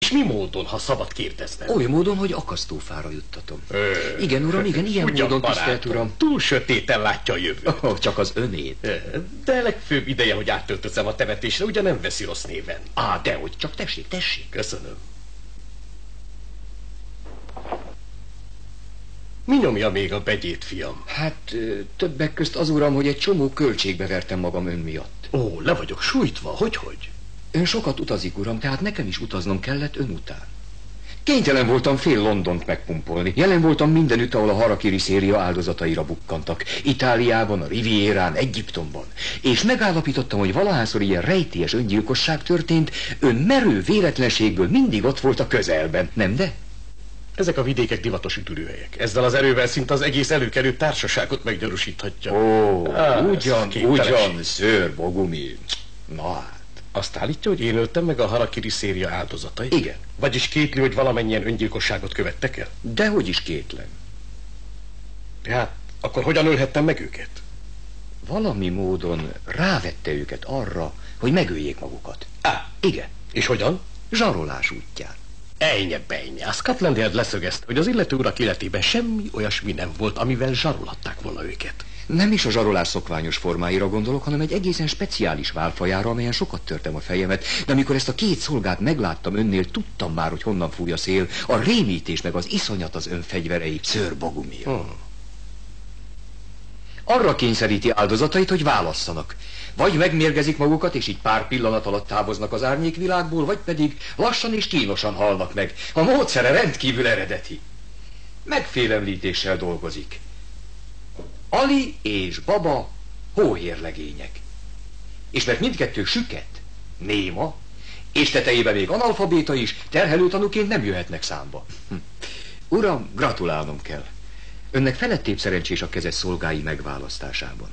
És mi módon, ha szabad kérdeznem? Oly módon, hogy akasztófára juttatom. Igen, uram, igen, ilyen módon, tisztelt uram. Túl sötéten látja a jövőt. Csak az önét. De legfőbb ideje, hogy áttöltözem a temetésre, ugye nem veszi rossz néven. Dehogy, csak tessék, tessék. Köszönöm. Mi nyomja még a begyét, fiam? Hát többek közt az, uram, hogy egy csomó költségbe vertem magam ön miatt. Ó, le vagyok sújtva, hogy? Ön sokat utazik, uram, tehát nekem is utaznom kellett ön után. Kénytelen voltam fél Londont megpumpolni. Jelen voltam mindenütt, ahol a harakiri széria áldozataira bukkantak. Itáliában, a Rivierán, Egyiptomban. És megállapítottam, hogy valahányszor ilyen rejtélyes öngyilkosság történt, ön merő véletlenségből mindig ott volt a közelben, nem de? Ezek a vidékek divatos üdülőhelyek. Ezzel az erővel szinte az egész előkelő társaságot meggyanúsíthatja. Ugyan, Sir Bogumil. Na hát. Azt állítja, hogy én öltem meg a harakiri széria áldozatait? Igen. Vagyis kétli, hogy valamennyien öngyilkosságot követtek el? Dehogy is kétlem. Hát, akkor hogyan ölhettem meg őket? Valami módon rávette őket arra, hogy megöljék magukat. Igen. És hogyan? Zsarolás útján. Ejnye. A Scotland Yard leszögezte, hogy az illető urak életében semmi olyasmi nem volt, amivel zsarolhatták volna őket. Nem is a zsarolás szokványos formáira gondolok, hanem egy egészen speciális válfajára, amelyen sokat törtem a fejemet, de amikor ezt a két szolgát megláttam önnél, tudtam már, hogy honnan fúj a szél, a rémítés meg az iszonyat az önfegyverei, Sir Bogumil. Arra kényszeríti áldozatait, hogy válasszanak. Vagy megmérgezik magukat, és így pár pillanat alatt távoznak az árnyékvilágból, vagy pedig lassan és kínosan halnak meg. A módszere rendkívül eredeti. Megfélemlítéssel dolgozik. Ali és Baba hóhérlegények. És mert mindkettők süket, néma, és tetejében még analfabéta is, terhelőtanúként nem jöhetnek számba. Uram, gratulálnom kell. Önnek felettébb szerencsés a kezes szolgái megválasztásában.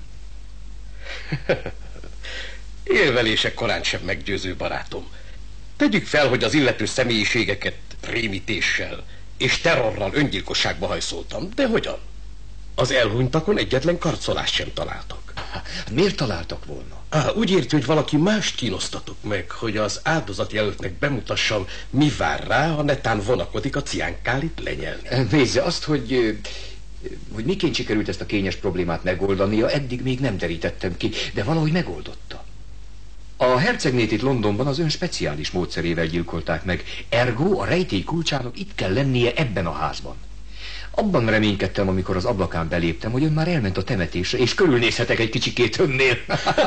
Érvelések korán sem meggyőző, barátom. Tegyük fel, hogy az illető személyiségeket rémítéssel és terrorral öngyilkosságba hajszoltam. De hogyan? Az elhunytakon egyetlen karcolást sem találtak. Miért találtak volna? Úgy érti, hogy valaki mást kínosztatok meg, hogy az áldozatjelöltnek bemutassam, mi vár rá, ha netán vonakodik a ciánkálit lenyelni. Nézze, azt, hogy miként sikerült ezt a kényes problémát megoldania, eddig még nem derítettem ki, de valahogy megoldotta. A hercegnét itt Londonban az ön speciális módszerével gyilkolták meg, ergo a rejtély kulcsának itt kell lennie ebben a házban. Abban reménykedtem, amikor az ablakán beléptem, hogy ön már elment a temetésre, és körülnézhetek egy kicsikét önnél.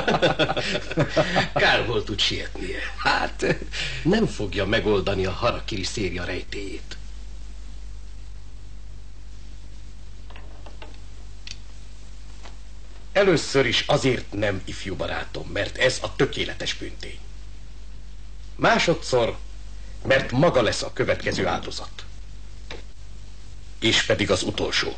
Kár volt úgy sietnie. Hát, nem fogja megoldani a harakiri széria rejtélyét. Először is azért nem, ifjú barátom, mert ez a tökéletes bűntény. Másodszor, mert maga lesz a következő áldozat. És pedig az utolsó.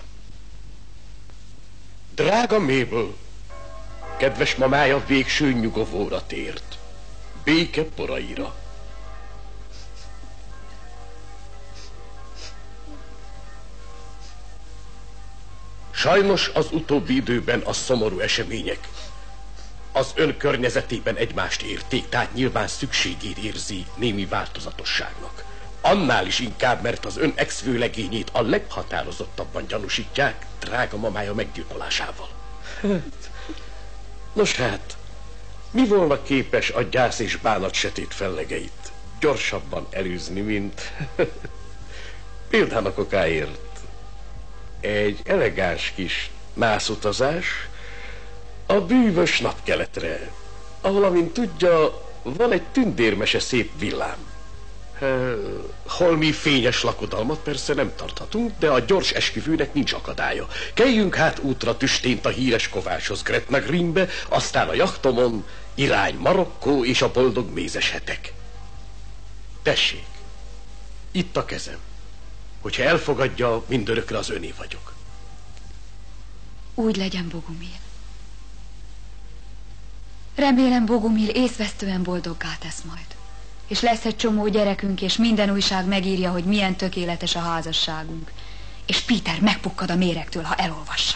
Drága Mabel, kedves mamája végső nyugovóra tért. Béke poraira. Sajnos az utóbbi időben a szomorú események az ön környezetében egymást érték, tehát nyilván szükségét érzi némi változatosságnak. Annál is inkább, mert az ön ex-vőlegényét a leghatározottabban gyanúsítják drága mamája meggyilkolásával. Nos hát, mi volna képes a gyász és bánat sötét fellegeit gyorsabban előzni, mint példának okáért egy elegáns kis nászutazás a bűvös napkeletre, ahol, amint tudja, van egy tündérmese szép villám. Holmi fényes lakodalmat persze nem tarthatunk, de a gyors esküvőnek nincs akadálya. Keljünk hát útra tüstént a híres kovácshoz, Gretna Greenbe, aztán a jachtomon, irány Marokkó és a boldog mézes hetek. Tessék, itt a kezem. Hogyha elfogadja, mindörökre az öné vagyok. Úgy legyen, Bogumil. Remélem, Bogumil észvesztően boldoggá tesz majd. És lesz egy csomó gyerekünk, és minden újság megírja, hogy milyen tökéletes a házasságunk. És Peter megpukkad a méregtől, ha elolvassa.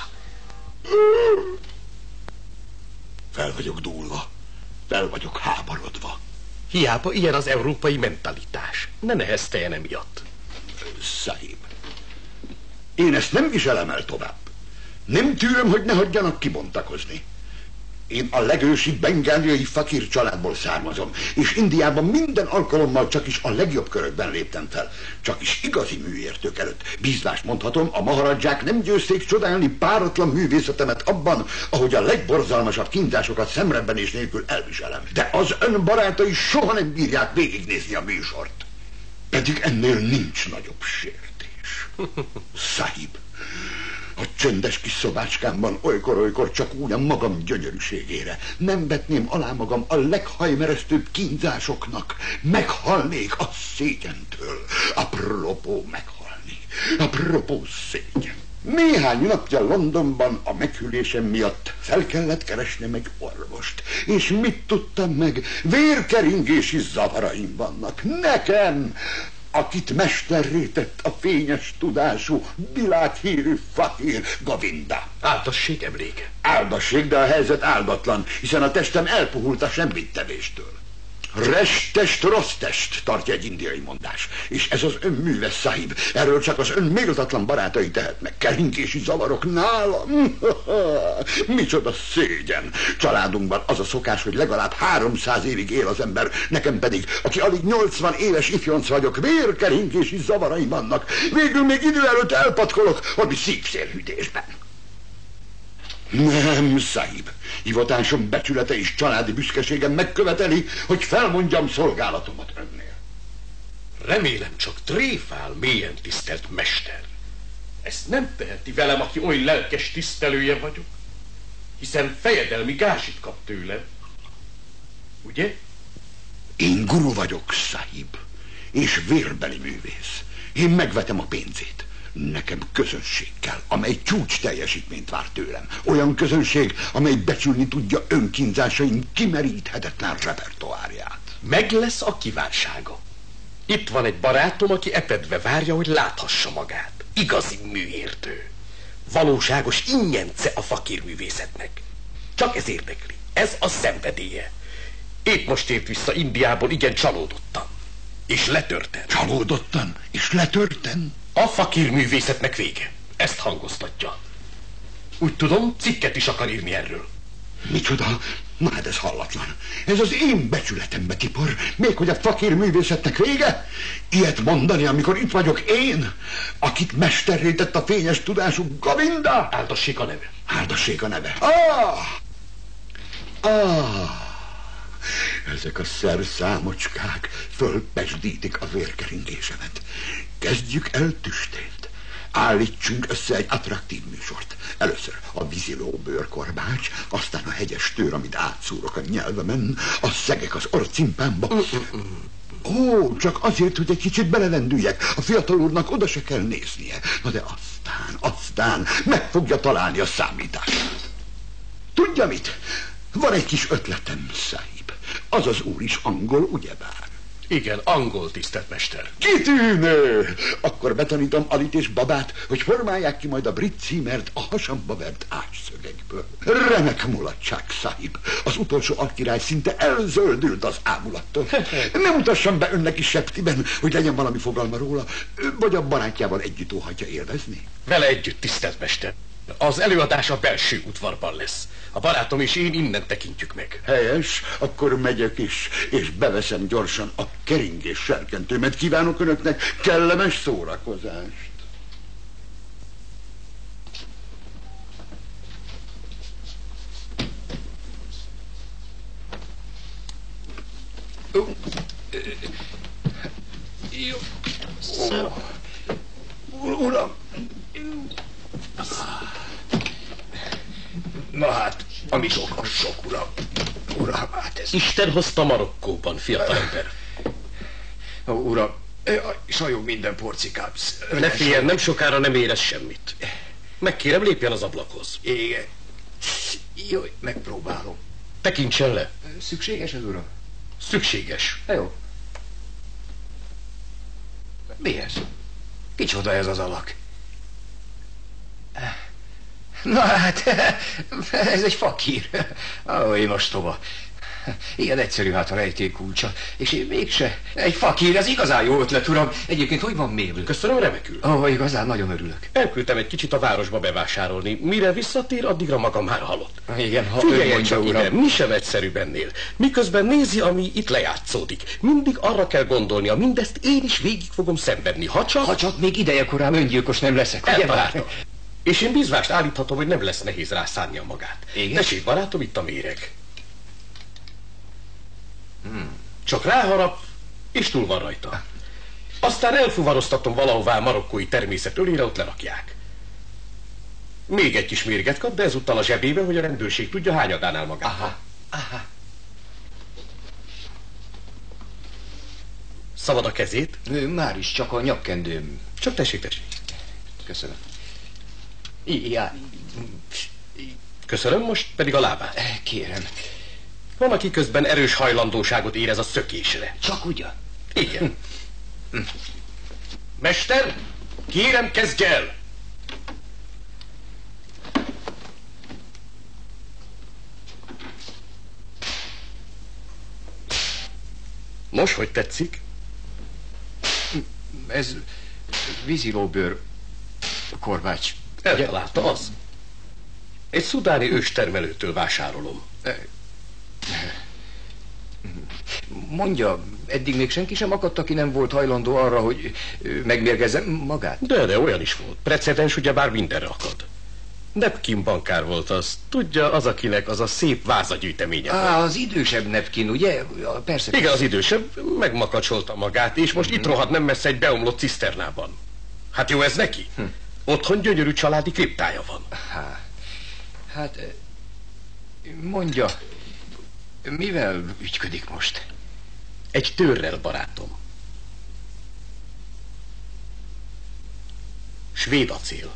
Fel vagyok dúlva, fel vagyok háborodva. Hiába ilyen az európai mentalitás. Ne nehezteljen emiatt. Sahib, én ezt nem viselem el tovább. Nem tűröm, hogy ne hagyjanak kibontakozni. Én a legősibb bengáliai fakír családból származom, és Indiában minden alkalommal csak is a legjobb körökben léptem fel. Csak is igazi műértők előtt. Bízvást mondhatom, a maharadzsák nem győzték csodálni páratlan művészetemet abban, ahogy a legborzalmasabb kínzásokat szemrebbenés nélkül elviselem. De az ön barátai soha nem bírják végignézni a műsort. Pedig ennél nincs nagyobb sértés. Sahib, a csendes kis szobácskámban olykor-olykor csak úgy a magam gyönyörűségére nem vetném alá magam a leghajmeresztőbb kínzásoknak. Meghalnék a szégyentől. Apropó meghalni. Apropó szégyen. Néhány napja Londonban a meghűlésem miatt fel kellett keresnem egy orvost. És mit tudtam meg? Vérkeringési zavaraim vannak. Nekem, akit mesterré tett a fényes tudású, világhírű fakír Govinda. Áldasség emléke. Áldasség, de a helyzet áldatlan, hiszen a testem elpuhult a semmittevést. Restest, rossz test, tartja egy indiai mondás. És ez az ön műve, Sahib. Erről csak az ön méltatlan barátai tehetnek. Keringési zavarok nálam. Micsoda szégyen. Családunkban az a szokás, hogy legalább 300 évig él az ember. Nekem pedig, aki alig 80 éves ifjonc vagyok, vérkeringési zavaraim vannak. Végül még idő előtt elpatkolok, valami szívszélhűtésben. Nem, Sahib. Hivatásom becsülete és családi büszkeségem megköveteli, hogy felmondjam szolgálatomat önnél. Remélem csak tréfál, mélyen tisztelt mester. Ezt nem teheti velem, aki oly lelkes tisztelője vagyok, hiszen fejedelmi gázsit kap tőlem. Ugye? Én guru vagyok, Sahib, és vérbeli művész. Én megvetem a pénzét. Nekem közönség kell, amely csúcs teljesítményt vár tőlem. Olyan közönség, amely becsülni tudja önkínzásaim kimeríthetetlen repertoárját. Meg lesz a kívánsága. Itt van egy barátom, aki epedve várja, hogy láthassa magát. Igazi műértő. Valóságos ingyence a fakírművészetnek. Csak ez érdekli. Ez a szenvedélye. Épp most ért vissza Indiából, igen csalódottan. És letörten. Csalódottan? És letörten? A fakírművészetnek vége. Ezt hangoztatja. Úgy tudom, cikket is akar írni erről. Micsoda? Na hát ez hallatlan. Ez az én becsületembe tipor. Még hogy a fakírművészetnek vége? Ilyet mondani, amikor itt vagyok én, akit mesterré tett a fényes tudású Govinda? Áldassék a neve. Áldassék a neve. Ezek a szerszámocskák fölpesdítik a vérkeringésemet. Kezdjük el tüstént. Állítsunk össze egy attraktív műsort. Először a víziló bőrkorbács, aztán a hegyes tőr, amit átszúrok a nyelvemen, a szegek az orcimpámba. Ó, csak azért, hogy egy kicsit belelendüljek. A fiatal úrnak oda se kell néznie. Na de aztán meg fogja találni a számítását. Tudja mit? Van egy kis ötletem, Sahib. Az az úr is angol, ugyebár? Igen, angol, tisztelt mester. Kitűnő! Akkor betanítom Alit és Babát, hogy formálják ki majd a brit címert a hasamba vert ágyszögekből. Remek mulatság, Sahib. Az utolsó alkirály szinte elzöldült az ámulattól. Nem utassam be önnek is septiben, hogy legyen valami fogalma róla, vagy a barátjával együtt óhatja élvezni? Vele együtt, tisztelt mester. Az előadás a belső udvarban lesz. A barátom és én innen tekintjük meg. Helyes, akkor megyek is, és beveszem gyorsan a keringés serkentőmet. Kívánok önöknek kellemes szórakozást. Uram! Na hát, ami sok, az sok, uram. Uram, hát ez... Isten hozta Marokkóban, fiatalember. Uram, sajog minden porcikám. Ne féljen, nem sokára nem érez semmit. Megkérem, lépjen az ablakhoz. Igen. Jó, megpróbálom. Tekintsen le. Szükséges ez, uram? Szükséges. Jó. Mi ez? Kicsoda ez az alak? Na hát, ez egy fakír. Ó, én ostoba. Ilyen egyszerű hát a rejték kulcsa. És én mégse. Egy fakír, ez igazán jó ötlet, uram. Egyébként hogy van Mabel? Köszönöm, remekül. Igazán nagyon örülök. Elküldtem egy kicsit a városba bevásárolni. Mire visszatér, addigra maga már halott. Igen, ha Figyeljen csak ide, mi sem egyszerűbb ennél. Miközben nézi, ami itt lejátszódik. Mindig arra kell gondolnia, mindezt én is végig fogom szenvedni. Ha csak még ideje korán öngyilkos nem leszek. eltalálta. És én bízvást állíthatom, hogy nem lesz nehéz rászánnia magát. Igen? Tessék, barátom, itt a méreg. Csak ráharap, és túl van rajta. Aztán elfuvaroztatom valahová marokkói természet ölére, ott lerakják. Még egy kis méreget kap, de ezúttal a zsebébe, hogy a rendőrség tudja, hányadánál magát. Aha. Szabad a kezét. Már is csak a nyakkendőm. Csak tessék. Köszönöm. Köszönöm, most pedig a lábát. Kérem. Van, aki közben erős hajlandóságot érez a szökésre. Csak ugyan? Igen. Mester, kérem, kezdj el! Nos, hogy tetszik? Ez vízilóbőr korbács. Eltalálta, az. Egy szudáni őstermelőtől vásárolom. Mondja, eddig még senki sem akadt, aki nem volt hajlandó arra, hogy megmérgezze magát? De olyan is volt. Precedens ugyebár mindenre akad. Nepkin bankár volt az. Tudja, az, akinek az a szép vázagyűjteménye volt. Az idősebb Nepkin, ugye? Persze. Igen, az idősebb megmakacsolta magát, és most itt rohadt nem messze egy beomlott ciszternában. Hát jó ez neki? Otthon gyönyörű családi kriptája van. Hát, mondja, mivel ügyködik most? Egy tőrrel, barátom. Svéd acél.